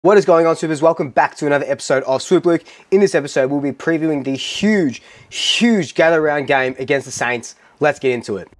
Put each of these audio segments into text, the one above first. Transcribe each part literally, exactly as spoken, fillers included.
What is going on, Swoopers? Welcome back to another episode of Swoop Luke. In this episode, we'll be previewing the huge, huge gather round game against the Saints. Let's get into it.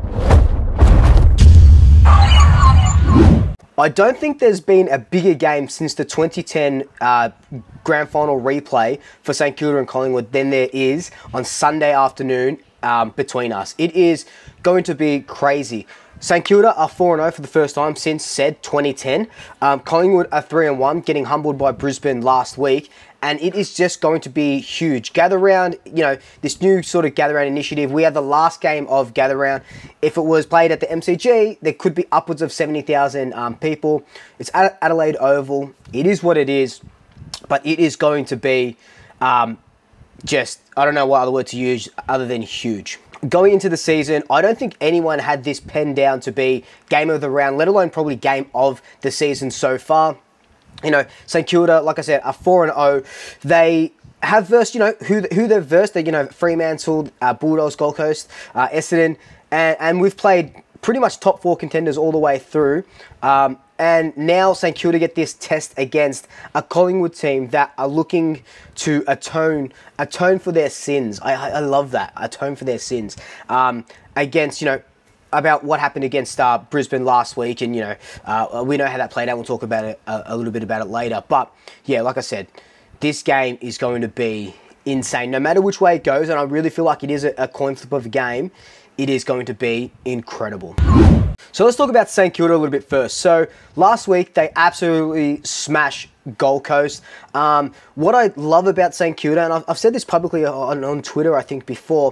I don't think there's been a bigger game since the twenty ten uh, Grand Final replay for St Kilda and Collingwood than there is on Sunday afternoon um, between us. It is going to be crazy. St Kilda are four and oh for the first time since said twenty ten. Um, Collingwood are three and one, getting humbled by Brisbane last week. And it is just going to be huge. Gather round, you know, this new sort of gather round initiative. We had the last game of gather round. If it was played at the M C G, there could be upwards of seventy thousand um, people. It's at Adelaide Oval. It is what it is. But it is going to be um, just, I don't know what other word to use other than huge. Going into the season, I don't think anyone had this penned down to be game of the round, let alone probably game of the season so far. You know, St Kilda, like I said, are four and oh. They have versed, you know, who who they've versed. They, you know, Fremantle, uh, Bulldogs, Gold Coast, uh, Essendon, and, and we've played pretty much top four contenders all the way through. Um, and now St Kilda get this test against a Collingwood team that are looking to atone atone for their sins. I, I, I love that, atone for their sins. Um, against, you know, about what happened against uh, Brisbane last week, and you know, uh, we know how that played out. We'll talk about it a, a little bit about it later. But yeah, like I said, this game is going to be insane. No matter which way it goes, and I really feel like it is a, a coin flip of a game, it is going to be incredible. So let's talk about St Kilda a little bit first. So last week, they absolutely smashed Gold Coast. Um, what I love about St Kilda, and I've, I've said this publicly on, on Twitter, I think, before,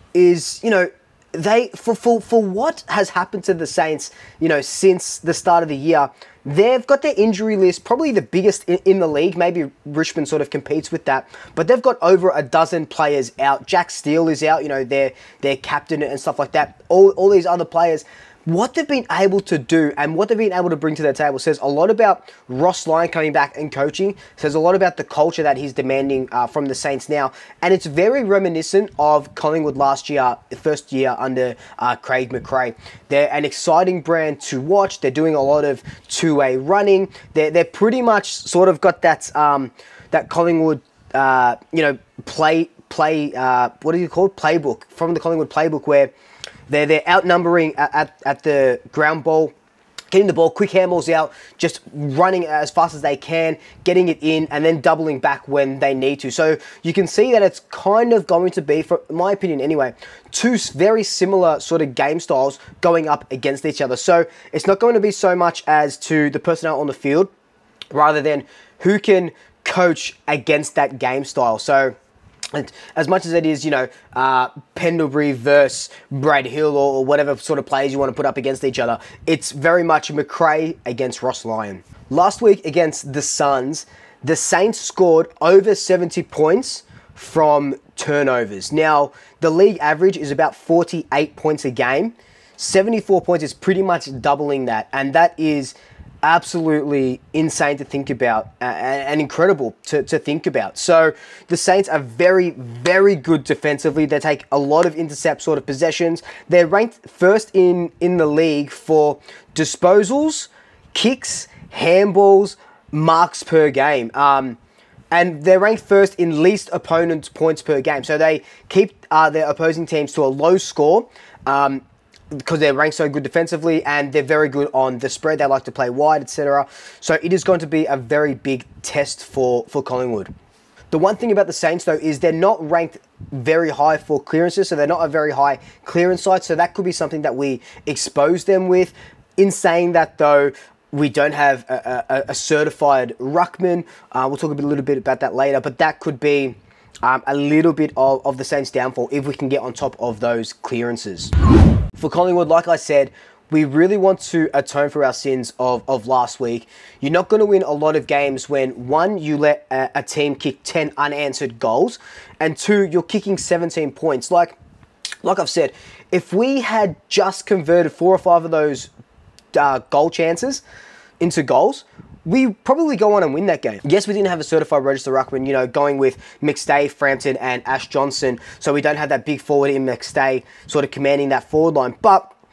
is, you know, they, for, for, for what has happened to the Saints, you know, since the start of the year, they've got their injury list, probably the biggest in, in the league. Maybe Richmond sort of competes with that. But they've got over a dozen players out. Jack Steele is out, you know, their, their captain and stuff like that. All, all these other players. What they've been able to do and what they've been able to bring to the table says a lot about Ross Lyon coming back and coaching. Says a lot about the culture that he's demanding uh, from the Saints now. And it's very reminiscent of Collingwood last year, first year under uh, Craig McRae. They're an exciting brand to watch. They're doing a lot of two-way running. They're, they're pretty much sort of got that, um, that Collingwood, uh, you know, play, play uh, what do you call it? Playbook, from the Collingwood playbook, where They're, they're outnumbering at, at, at the ground ball, getting the ball, quick handballs out, just running as fast as they can, getting it in, and then doubling back when they need to. So you can see that it's kind of going to be, for my opinion anyway, two very similar sort of game styles going up against each other. So it's not going to be so much as to the personnel on the field, rather than who can coach against that game style. So and as much as it is, you know, uh, Pendlebury versus Brad Hill, or, or whatever sort of players you want to put up against each other, it's very much McRae against Ross Lyon. Last week against the Suns, the Saints scored over seventy points from turnovers. Now, the league average is about forty-eight points a game. seventy-four points is pretty much doubling that, and that is absolutely insane to think about uh, and incredible to, to think about. So the Saints are very, very good defensively. They take a lot of intercept sort of possessions. They're ranked first in, in the league for disposals, kicks, handballs, marks per game. Um, and they're ranked first in least opponents points per game. So they keep uh, their opposing teams to a low score. Um, because they're ranked so good defensively, and they're very good on the spread. They like to play wide, et cetera. So it is going to be a very big test for, for Collingwood. The one thing about the Saints, though, is they're not ranked very high for clearances, so they're not a very high clearance side, so that could be something that we expose them with. In saying that, though, we don't have a, a, a certified ruckman. Uh, we'll talk a, bit, a little bit about that later, but that could be um, a little bit of, of the Saints' downfall if we can get on top of those clearances. For Collingwood, like I said, we really want to atone for our sins of, of last week. You're not going to win a lot of games when, one, you let a, a team kick ten unanswered goals, and two, you're kicking seventeen points. Like, like I've said, if we had just converted four or five of those uh, goal chances into goals, we probably go on and win that game. Yes, we didn't have a certified register ruckman, you know, going with McStay, Frampton, and Ash Johnson, so we don't have that big forward in McStay sort of commanding that forward line. But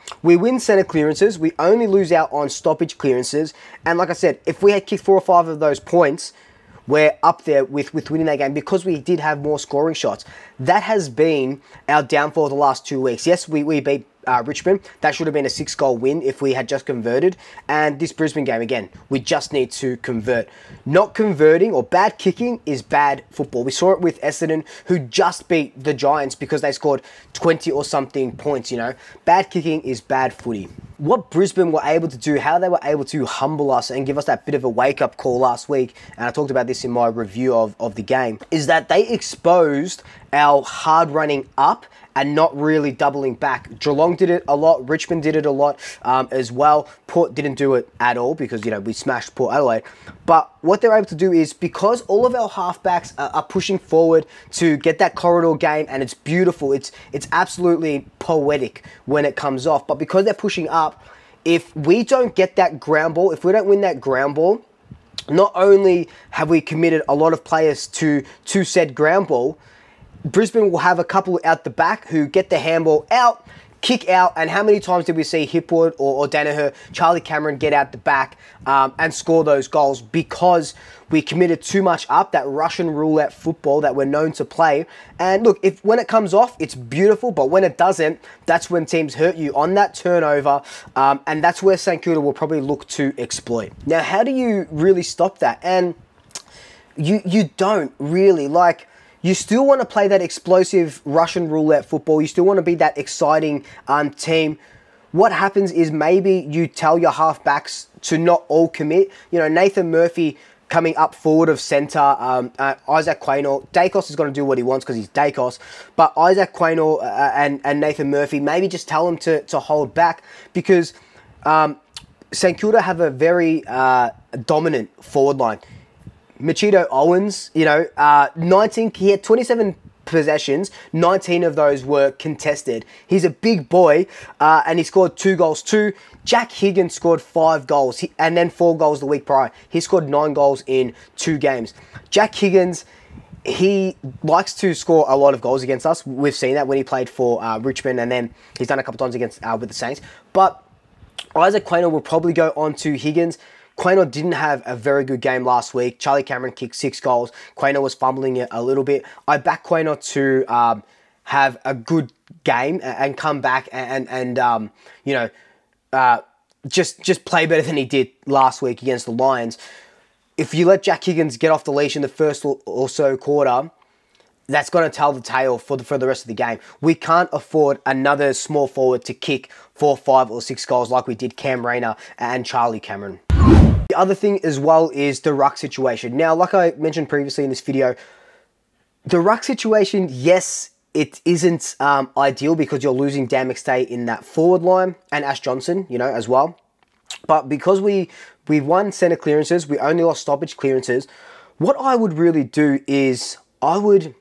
we win centre clearances, we only lose out on stoppage clearances, and like I said, if we had kicked four or five of those points, we're up there with, with winning that game because we did have more scoring shots. That has been our downfall the last two weeks. Yes, we, we beat uh, Richmond. That should have been a six-goal win if we had just converted. And this Brisbane game, again, we just need to convert. Not converting or bad kicking is bad football. We saw it with Essendon, who just beat the Giants because they scored twenty or something points, you know. Bad kicking is bad footy. What Brisbane were able to do, how they were able to humble us and give us that bit of a wake-up call last week, and I talked about this in my review of, of the game, is that they exposed our hard running up and not really doubling back. Geelong did it a lot. Richmond did it a lot um, as well. Port didn't do it at all because, you know, we smashed Port Adelaide. But what they're able to do is, because all of our halfbacks are, are pushing forward to get that corridor game, and it's beautiful. It's, it's absolutely poetic when it comes off. But because they're pushing up, if we don't get that ground ball, if we don't win that ground ball, not only have we committed a lot of players to, to said ground ball, Brisbane will have a couple out the back who get the handball out, kick out, and how many times did we see Hipwood or, or Danaher, Charlie Cameron get out the back um, and score those goals because we committed too much up, that Russian roulette football that we're known to play. And look, if when it comes off, it's beautiful, but when it doesn't, that's when teams hurt you on that turnover, um, and that's where St Kilda will probably look to exploit. Now, how do you really stop that? And you you don't really, like... You still want to play that explosive Russian roulette football. You still want to be that exciting um, team. What happens is maybe you tell your halfbacks to not all commit. You know, Nathan Murphy coming up forward of centre, um, uh, Isaac Quaynor. Dacos is going to do what he wants because he's Dacos. But Isaac Quaynor uh, and, and Nathan Murphy, maybe just tell them to, to hold back because um, St Kilda have a very uh, dominant forward line. Machito Owens, you know, uh, nineteen, he had twenty-seven possessions, nineteen of those were contested. He's a big boy, uh, and he scored two goals too. Jack Higgins scored five goals, he, and then four goals the week prior. He scored nine goals in two games. Jack Higgins, he likes to score a lot of goals against us. We've seen that when he played for uh, Richmond, and then he's done a couple times against uh, with the Saints. But Isaac Quaynor will probably go on to Higgins. Quaynor didn't have a very good game last week. Charlie Cameron kicked six goals. Quaynor was fumbling it a little bit. I back Quaynor to um, have a good game and come back and, and um, you know, uh, just, just play better than he did last week against the Lions. If you let Jack Higgins get off the leash in the first or so quarter, that's going to tell the tale for the, for the rest of the game. We can't afford another small forward to kick four, five, or six goals like we did Cam Rayner and Charlie Cameron. The other thing as well is the ruck situation. Now, like I mentioned previously in this video, the ruck situation, yes, it isn't um, ideal because you're losing Dan McStay in that forward line and Ash Johnson, you know, as well. But because we, we won centre clearances, we only lost stoppage clearances, what I would really do is I would,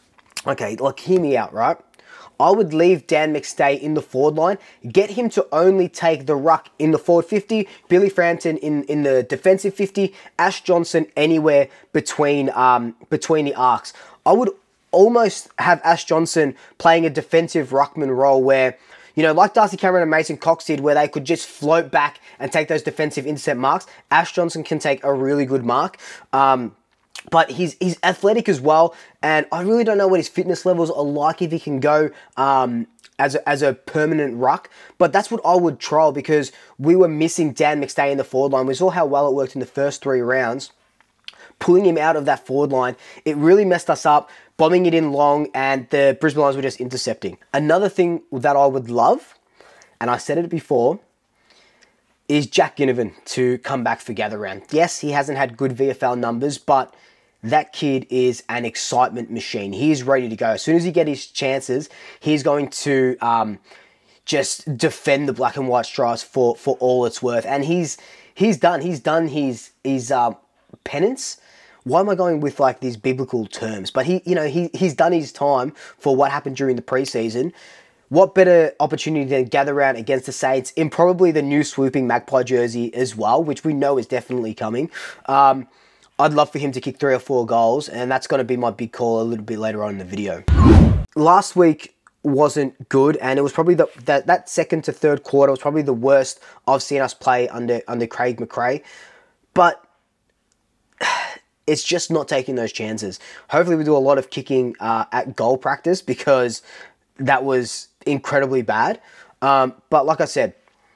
okay, like hear me out, right? I would leave Dan McStay in the forward line, get him to only take the ruck in the forward fifty, Billy Frampton in, in the defensive fifty, Ash Johnson anywhere between um, between the arcs. I would almost have Ash Johnson playing a defensive ruckman role where, you know, like Darcy Cameron and Mason Cox did, where they could just float back and take those defensive intercept marks. Ash Johnson can take a really good mark. Um, But he's, he's athletic as well, and I really don't know what his fitness levels are like if he can go um, as, a, as a permanent ruck. But that's what I would trial because we were missing Dan McStay in the forward line. We saw how well it worked in the first three rounds. Pulling him out of that forward line, it really messed us up, bombing it in long, and the Brisbane Lions were just intercepting. Another thing that I would love, and I said it before, is Jack Ginnivan to come back for gather round. Yes, he hasn't had good V F L numbers, but that kid is an excitement machine. He is ready to go. As soon as he gets his chances, he's going to um, just defend the black and white stripes for, for all it's worth. And he's he's done. He's done his his uh, penance. Why am I going with like these biblical terms? But he, you know, he he's done his time for what happened during the preseason. What better opportunity than gather round against the Saints in probably the new swooping Magpie jersey as well, which we know is definitely coming. Um, I'd love for him to kick three or four goals, and that's going to be my big call a little bit later on in the video. Last week, wasn't good, and it was probably the that, that second to third quarter was probably the worst I've seen us play under under Craig McRae. But it's just not taking those chances. Hopefully we do a lot of kicking uh, at goal practice, because that was incredibly bad. Um, but like I said,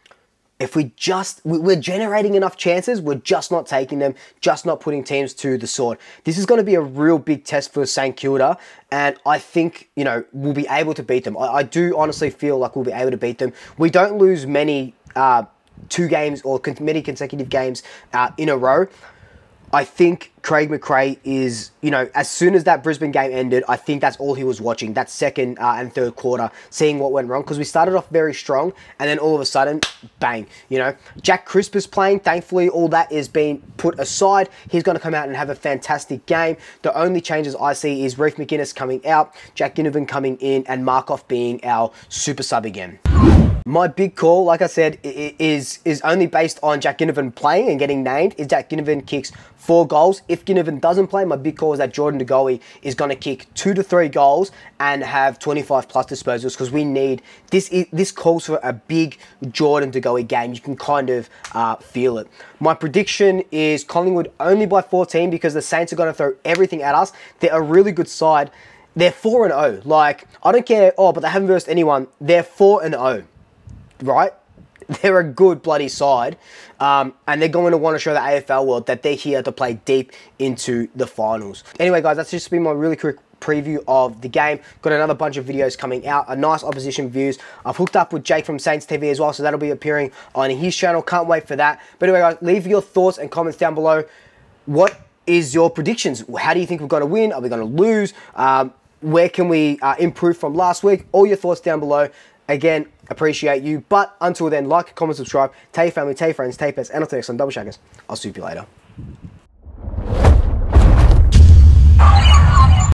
if we just, we're generating enough chances, we're just not taking them, just not putting teams to the sword. This is going to be a real big test for St Kilda, and I think, you know, we'll be able to beat them. I, I do honestly feel like we'll be able to beat them. We don't lose many uh, two games or con many consecutive games uh, in a row. I think Craig McRae is, you know, as soon as that Brisbane game ended, I think that's all he was watching, that second uh, and third quarter, seeing what went wrong, because we started off very strong, and then all of a sudden, bang, you know. Jack Crisp is playing. Thankfully, all that is being put aside. He's going to come out and have a fantastic game. The only changes I see is Reef McInnes coming out, Jack Ginnivan coming in, and Markov being our super sub again. My big call, like I said, is is only based on Jack Ginnivan playing and getting named. Is Jack Ginnivan kicks four goals. If Ginnivan doesn't play, my big call is that Jordan De Goey is going to kick two to three goals and have twenty-five plus disposals, because we need this. This calls for a big Jordan De Goey game. You can kind of uh, feel it. My prediction is Collingwood only by fourteen, because the Saints are going to throw everything at us. They're a really good side. They're four and oh. Like, I don't care. Oh, but they haven't versed anyone. They're four and oh. Right? They're a good bloody side, um, and they're going to want to show the A F L world that they're here to play deep into the finals. Anyway, guys, that's just been my really quick preview of the game. Got another bunch of videos coming out, a nice opposition views. I've hooked up with Jake from Saints T V as well, so that'll be appearing on his channel. Can't wait for that. But anyway, guys, leave your thoughts and comments down below. What is your predictions? How do you think we're going to win? Are we going to lose? Um, where can we uh, improve from last week? All your thoughts down below. Again, appreciate you. But until then, like, comment, subscribe. Tell your family, tell your friends, tell your pets, and I'll tell you some double shackers. I'll see you later.